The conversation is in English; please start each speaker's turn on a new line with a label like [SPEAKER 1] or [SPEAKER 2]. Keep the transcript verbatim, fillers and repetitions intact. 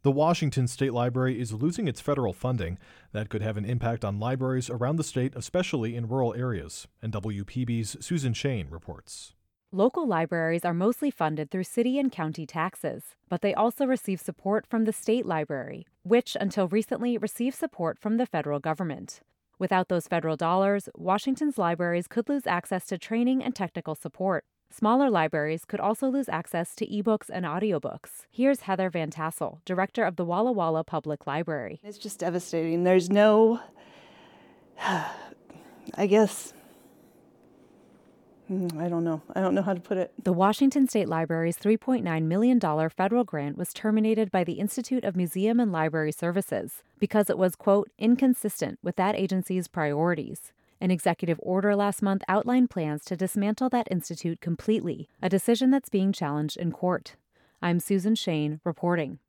[SPEAKER 1] The Washington State Library is losing its federal funding. That could have an impact on libraries around the state, especially in rural areas. And W P B's Susan Shane reports.
[SPEAKER 2] Local libraries are mostly funded through city and county taxes, but they also receive support from the state library, which until recently received support from the federal government. Without those federal dollars, Washington's libraries could lose access to training and technical support. Smaller libraries could also lose access to ebooks and audiobooks. Here's Heather Van Tassel, director of the Walla Walla Public Library.
[SPEAKER 3] It's just devastating. There's no, I guess, I don't know. I don't know how to put it.
[SPEAKER 2] The Washington State Library's three point nine million dollars federal grant was terminated by the Institute of Museum and Library Services because it was, quote, inconsistent with that agency's priorities. An executive order last month outlined plans to dismantle that institute completely, a decision that's being challenged in court. I'm Susan Shane, reporting.